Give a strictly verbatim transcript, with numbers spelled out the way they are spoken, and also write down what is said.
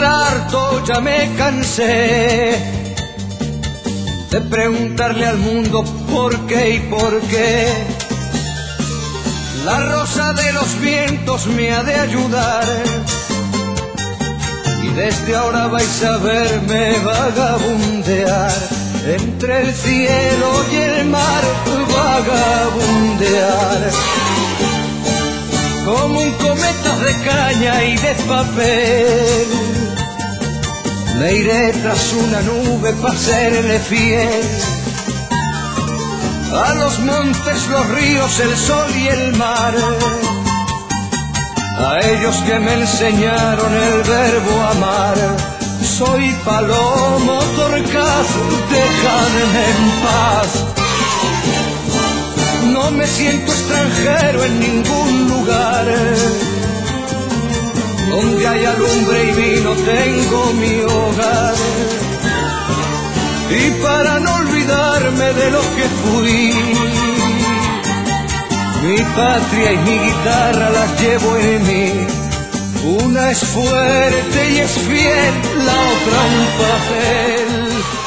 estar harto, ya me cansé de preguntarle al mundo por qué y por qué. La rosa de los vientos me ha de ayudar, y desde ahora vais a verme vagabundear entre el cielo y el mar, vagabundear como un cometa de caña y de papel. Me iré tras una nube para serle fiel a los montes, los ríos, el sol y el mar, a ellos que me enseñaron el verbo amar. Soy palomo torcaz, dejadme en paz. No me siento extranjero en ningún lugar. Donde haya lumbre y vino tengo mi hogar. Y para no olvidarme de lo que fui, mi patria y mi guitarra las llevo en mí. Una es fuerte y es fiel, la otra un papel.